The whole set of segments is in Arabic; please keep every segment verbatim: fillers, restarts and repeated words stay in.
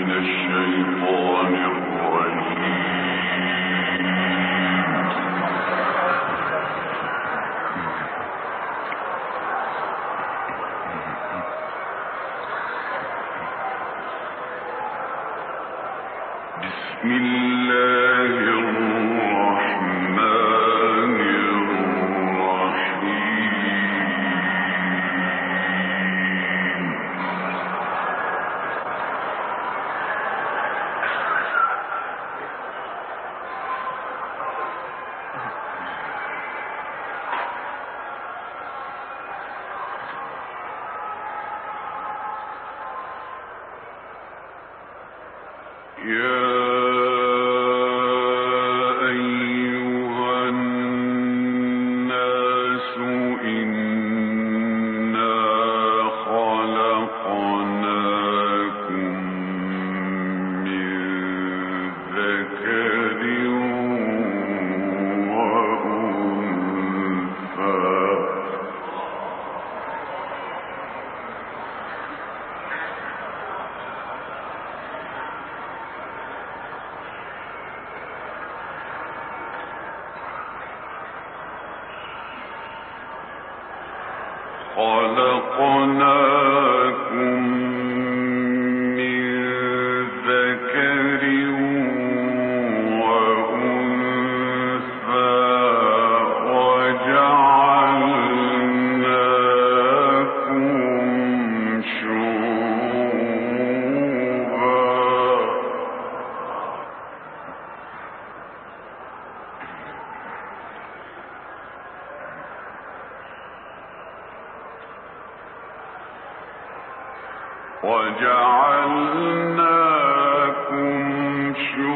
وجعلناكم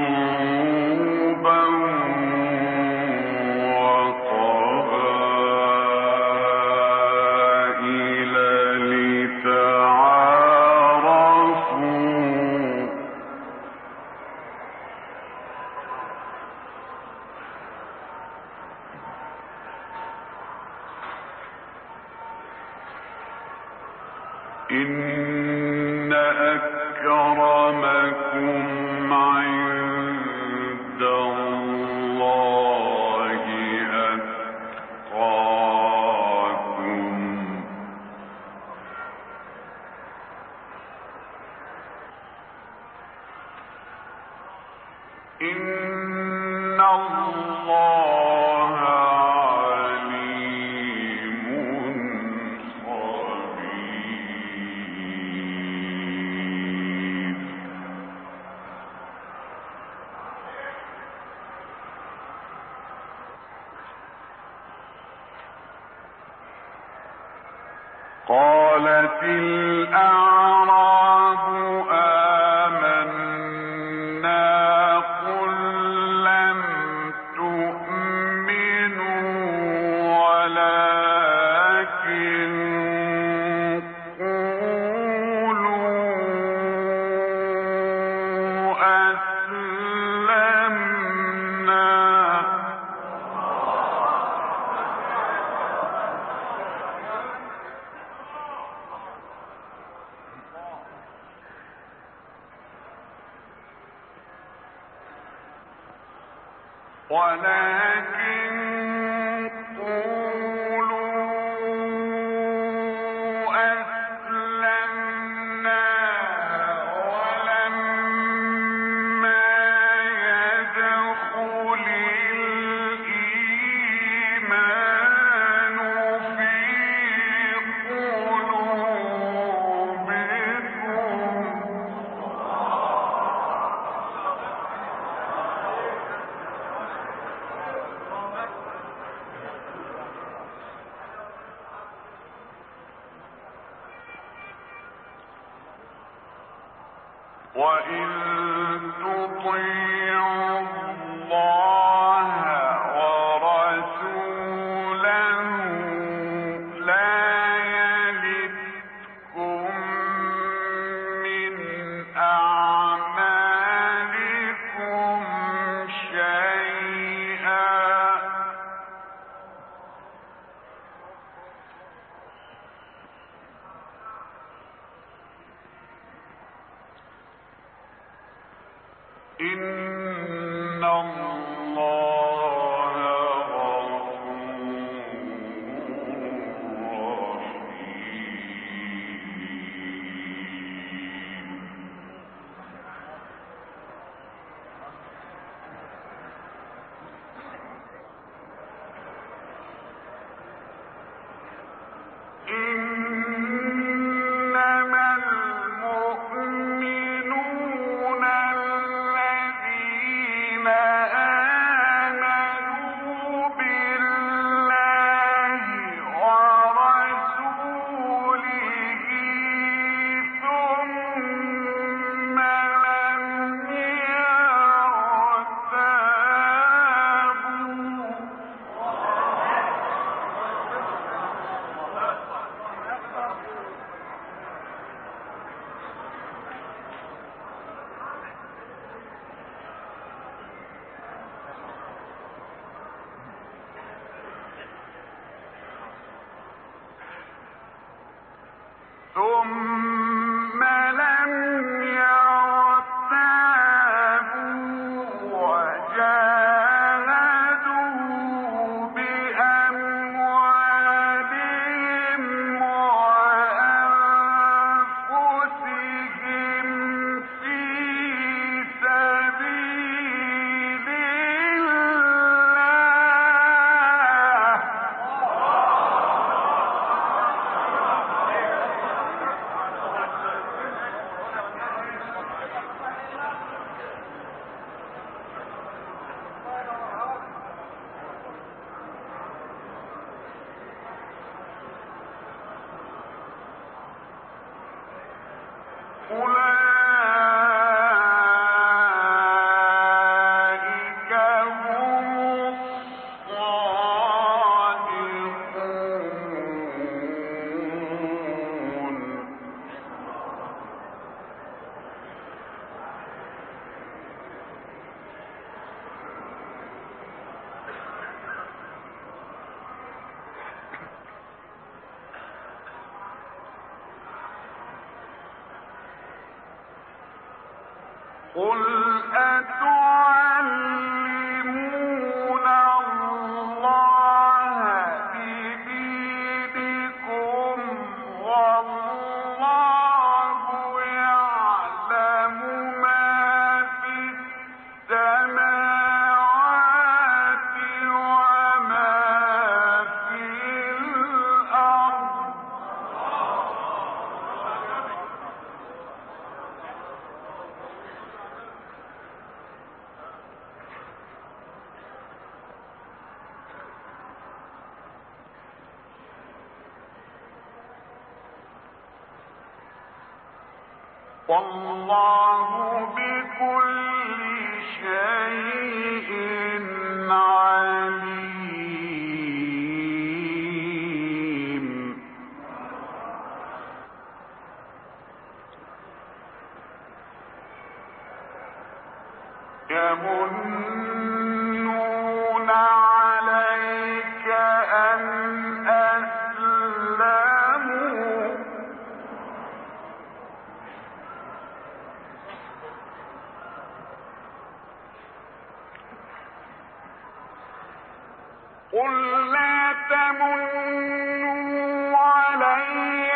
شعوبا وقبائل لتعارفوا إن أكرمكم عند الله أتقاكم إن الله عليم خبير. قالت الأعراب آمنا قل لم تؤمنوا ولكن قولوا أسلمنا ولكن قولوا أسلمنا ولما يدخل الإيمان في قلوبكم وإن تطيعوا الله ورسوله لا يلتكم من أعمالكم شيئا إن الله غفور رحيم. إنما المؤمنون الذين آمنوا بالله ورسوله ثم لم يرتابوا. ثم لم يرتابوا وجاهدوا بأموالهم وأنفسهم في سبيل الله. أولئك هم الصادقون. قل أتعلمون الله بدينكم والله يعلم ما في السماوات وما في الأرض. والله بكل شيء عليم. يمنون عليك أن أسلموا قل لا تمنوا علي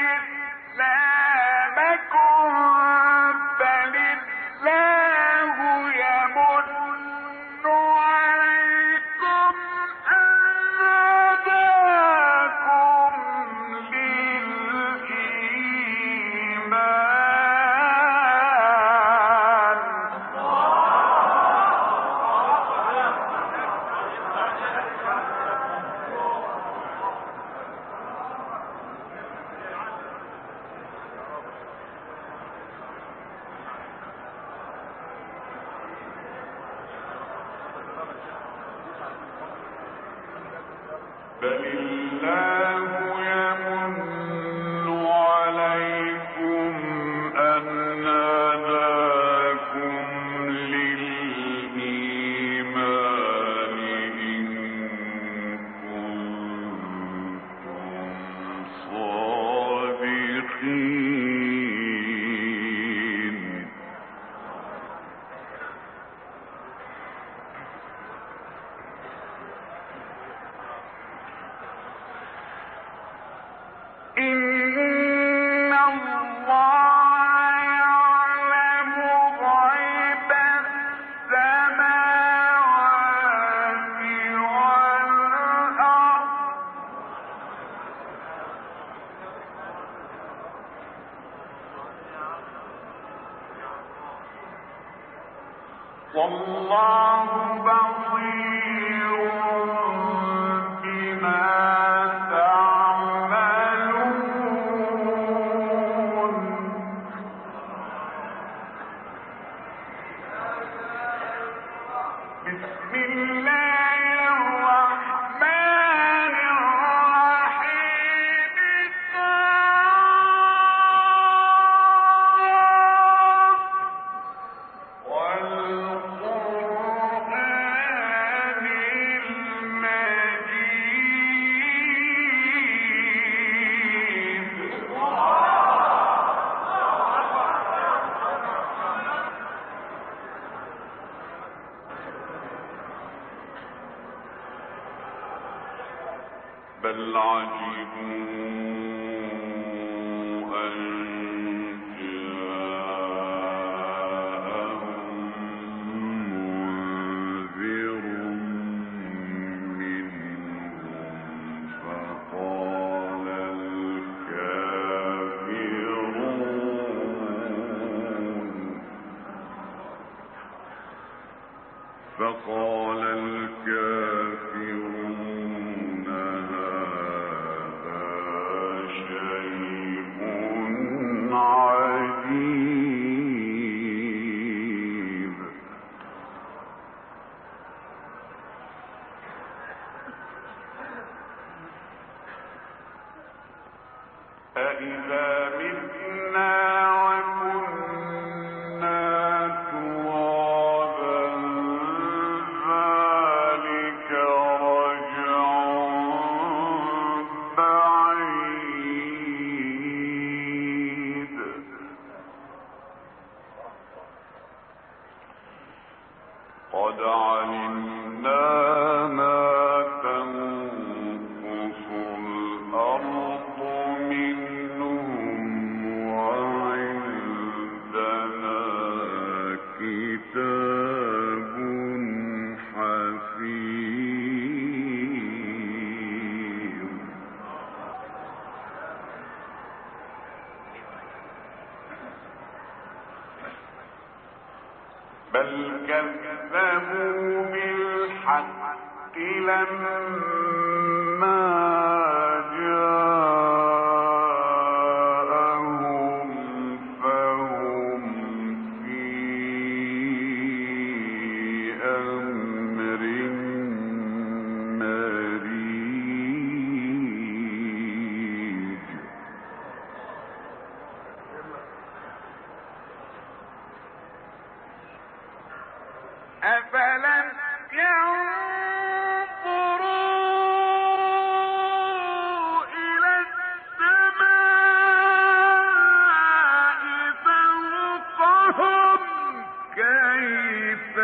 إسلامكم بل الله يمن عليكم أن هداكم للإيمان. بل الله يمن عليكم أن هداكم للإيمان إن كنتم صادقين. والله بصير بما تعملون بسم الله الرحمن الرحيم والقرآن المجيد بل عجبوا أن جاءهم منذر منهم فقال الكافرون فقال الكافرون هذا شيء عجيب أإذا متنا وكنا ترابا ذلك رجع بعيد قد علمنا ما تنقص الأرض منهم وعندنا كتاب حفيظ بل كذبوا بالحق لما جاءهم فهم في أمر مريج أفلم ينظروا إلى السماء فوقهم كيف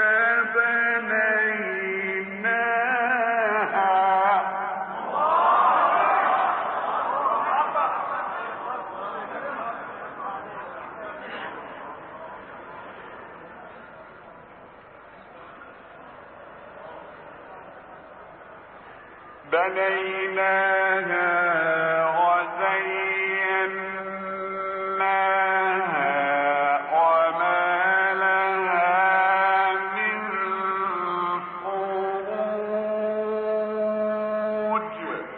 بنيناها وزيناها وما لها من فروج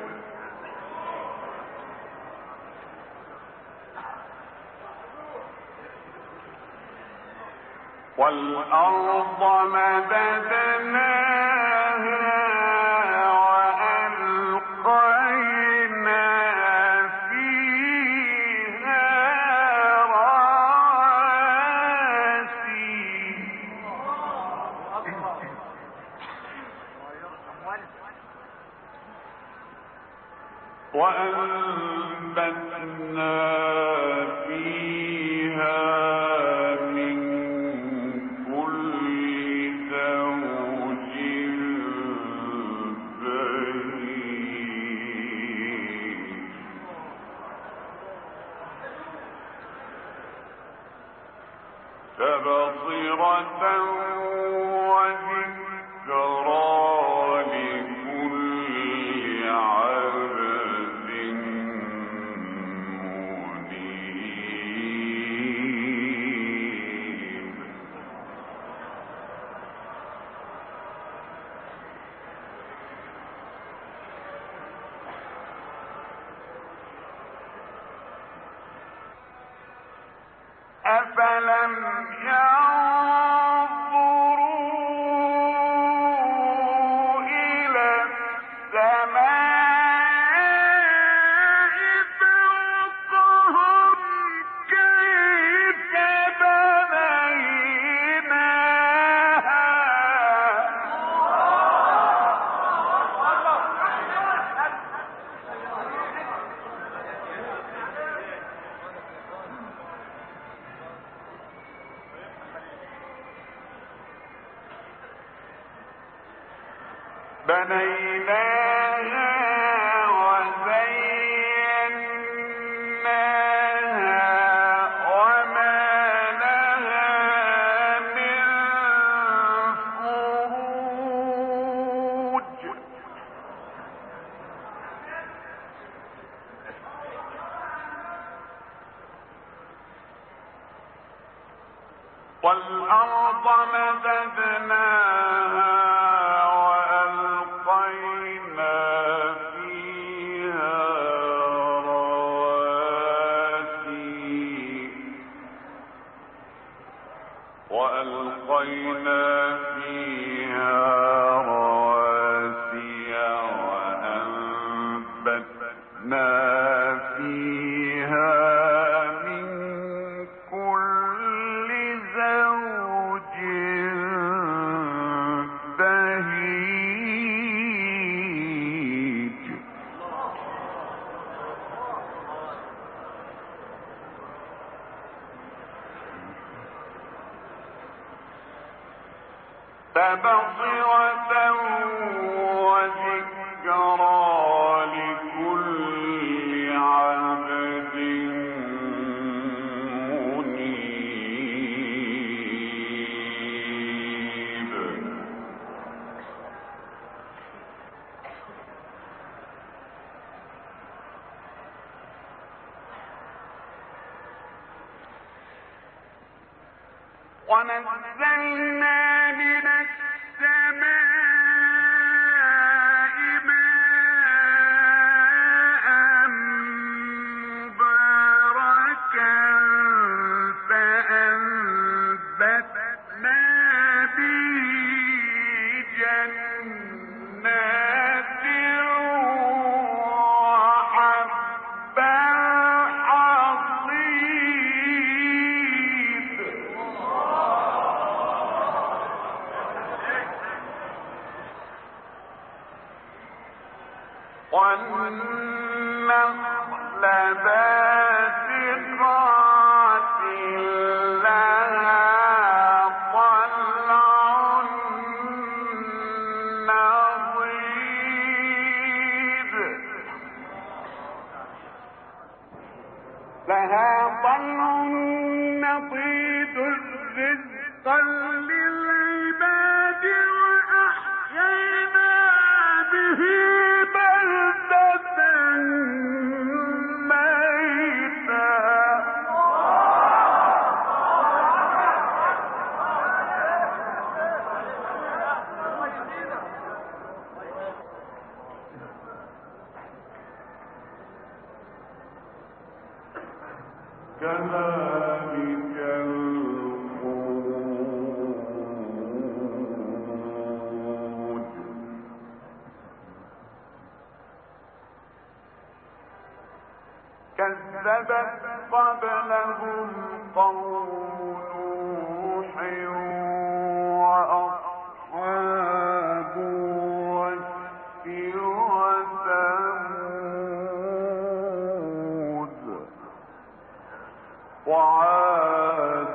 والأرض مددناها وأنبتنا فيها من كل زوج بهيج تبصرة وذكرى لكل عبد منيب أفلم ينظروا إلى السماء فوقهم كيف بنيناها بنيناها وزيناها وما لها من فروج والأرض مددناها وألقينا فيها رواسي وأنبتنا فيها من كل زوج بهيج تبصرة وذكرى لكل عبد منيب ونزلنا من السماء ماء مباركا فأنبتنا به جنات وحب الحصيد والنخل باسقات لها طلع نضيد لها طلع نضيد رزقا للعباد وأحيينا به بلدة ميتا كذلك الخروج كذبت قبلهم قوم نوح وأصحاب الرس وثمود وعاد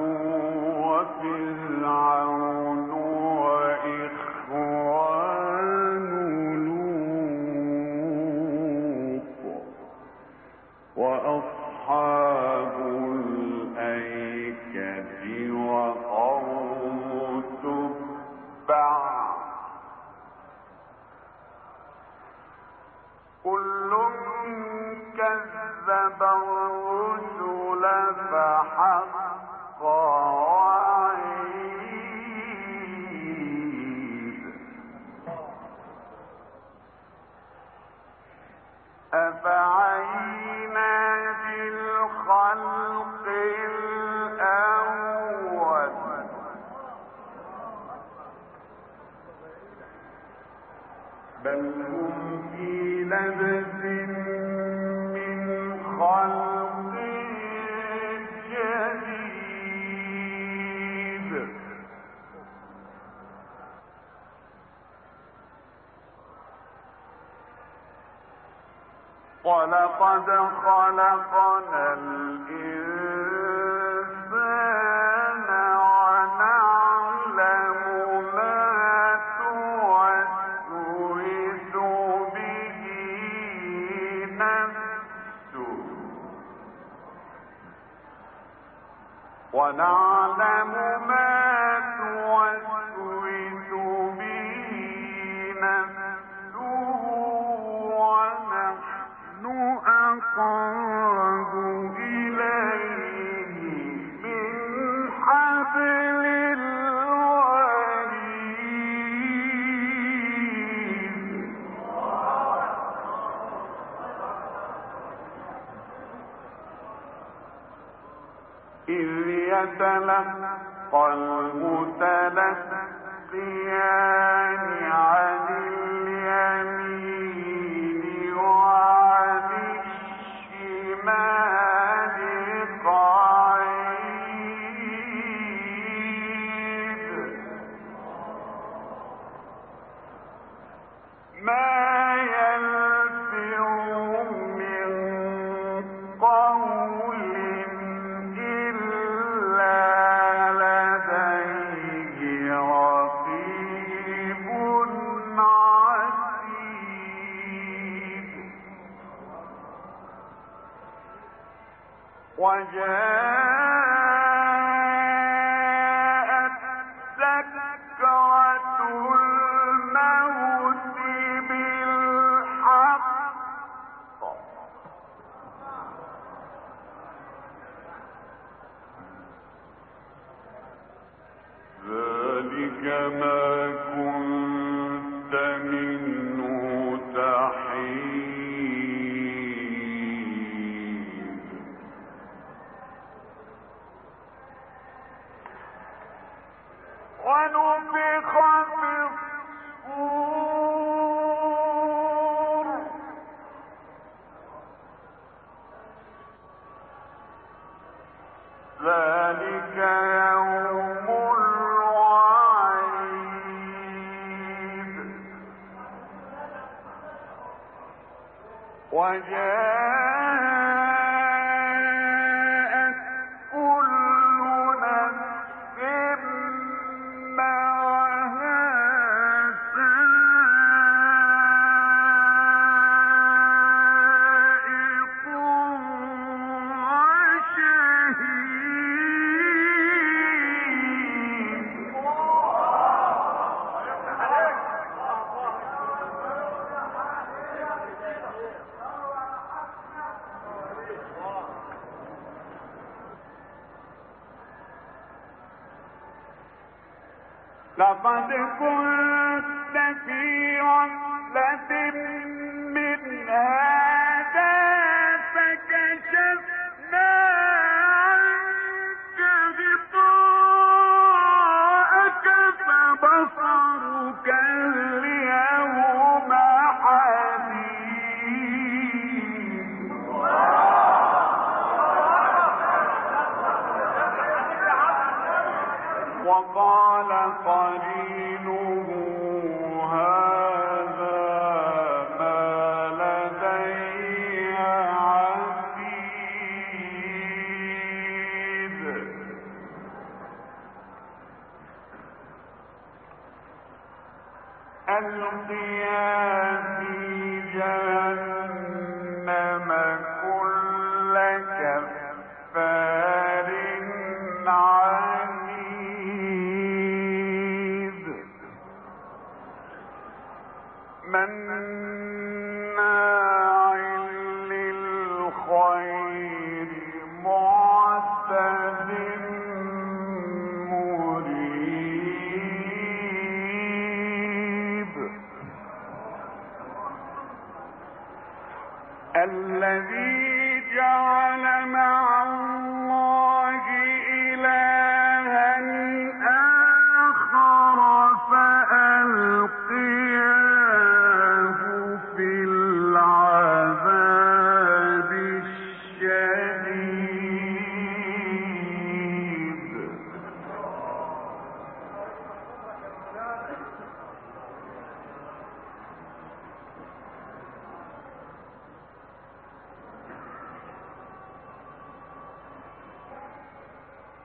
وفرعون وإخوان لوط وأصحاب الأيكة وقوم تبع كل كذب الرسل فحق وعيد أفعينا بالخلق ولقد خلقنا الإنسان ونعلم ما توسوس به نفسه ونعلم ما توسوس به نفسه ونحن أقرب إليه من حبل الوريد إذ يتلقى المتلقيان عن اليمين وعن الشمال قعيد ما يلفظ من قول إلا لديه رقيب عتيد وجاءت سكرة الموت بالحق ذلك ما كنت منه تحيد ونفخ في الصور ذلك يوم الوعيد وجاءت كل نفس معها سائق لقد كنت في غفلة من هذا فكشفنا عنك غطاءك فبصرك اليوم حديد وقال قرينه هذا ما لدي عتيد ألقيا في جهنم كل كفار عنيد مناع للخير معتد مريب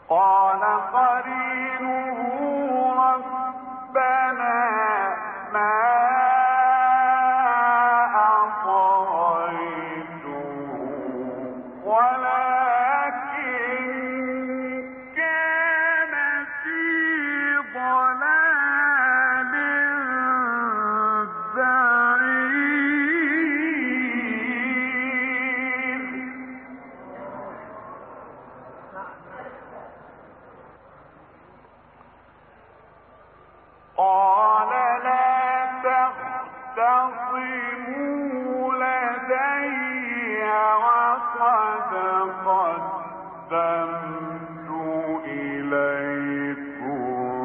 قال قرينه ربنا ما أطغيته ولكن كان في ضلال بعيد. قال لا تختصموا لدي وقد قدمت إليكم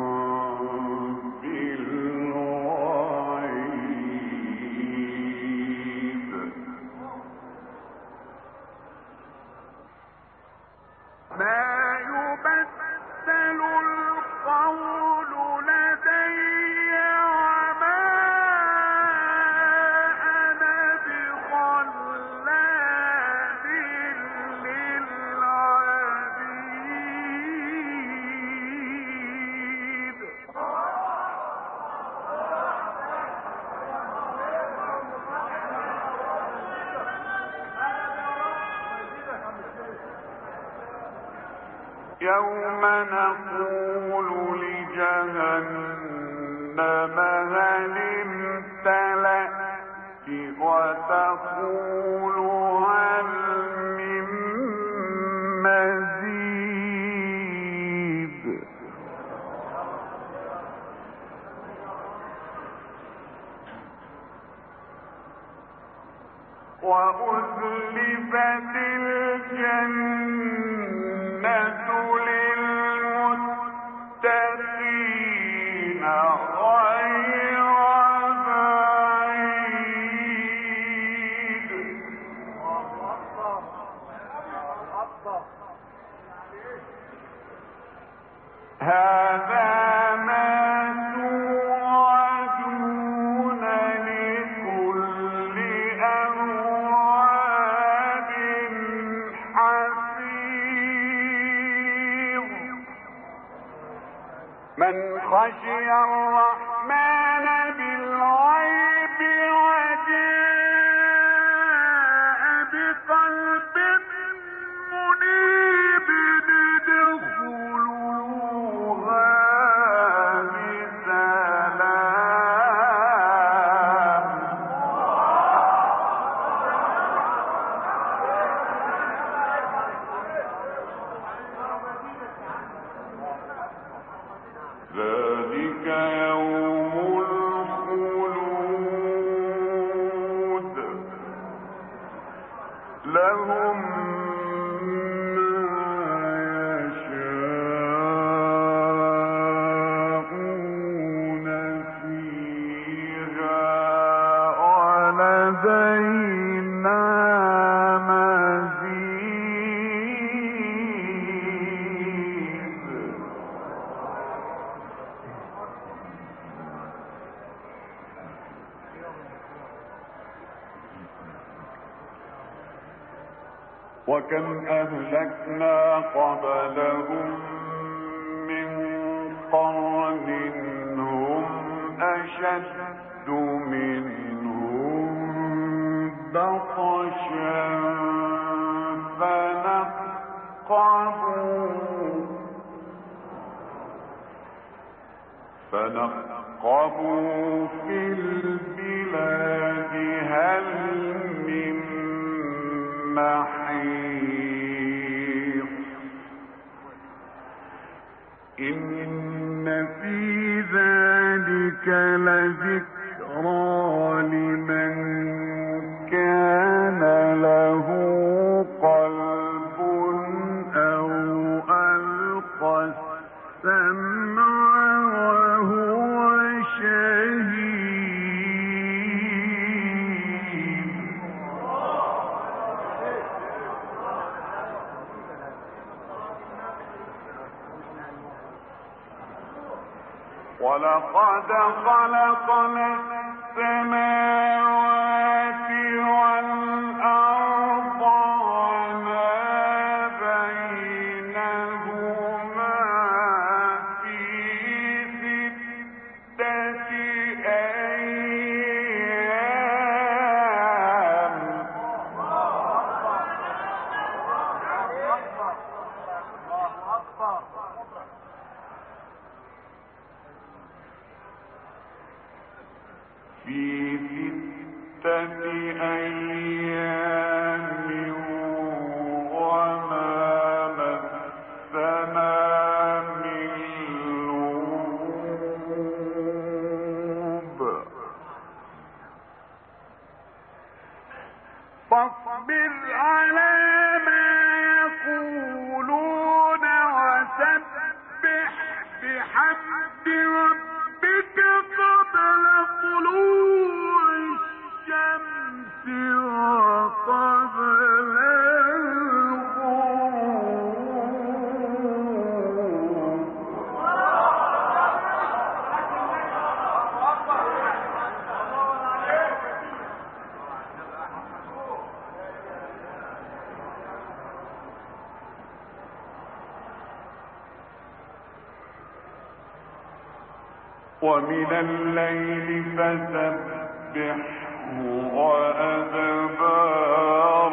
بالوعيد. ما يبدل القول لدي وما أنا بخلاد للعبيد. يوم نقول لجهنم هل امتلأت وتقول هل من مزيد. وأزلفت الجنة للمتقين غير بعيد. هذا ما توعدون لكل أواب حفيظ. من خشي الرحمن بالغيب وجاء بقلب منيب ادخلوها بسلام. ذلك يوم الخلود لهم ما يشاءون فيها ولدينا مزيد. وكم أهلكنا قبلهم من قرن هم أشد منهم بطشا فنقبوا فنقبوا في البلاد هل من محيص. إن في ذلك لذكرى لمن كان له قلب أو ألقى السمع وهو شهيد. ولقد خلقنا السماوات والأرض وما بينهما في ستة أيام وما مسنا من لغوب فاصبر على ما يقولون وسبح بحمد ربك قبل طلوع الشمس وقبل الغروب ومن الليل فسبحه وأدبار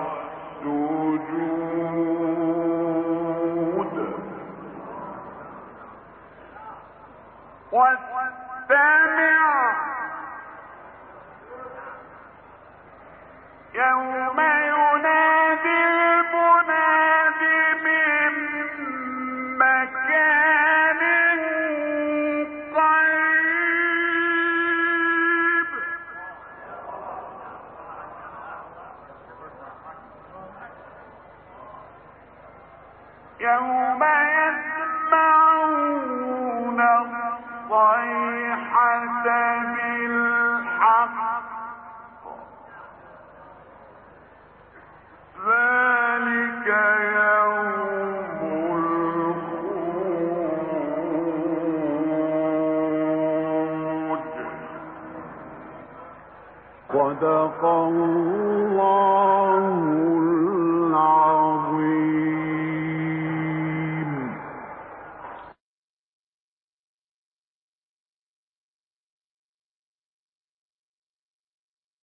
السجود واستمع يوم ينادي المناد من مكان قريب يوم يسمع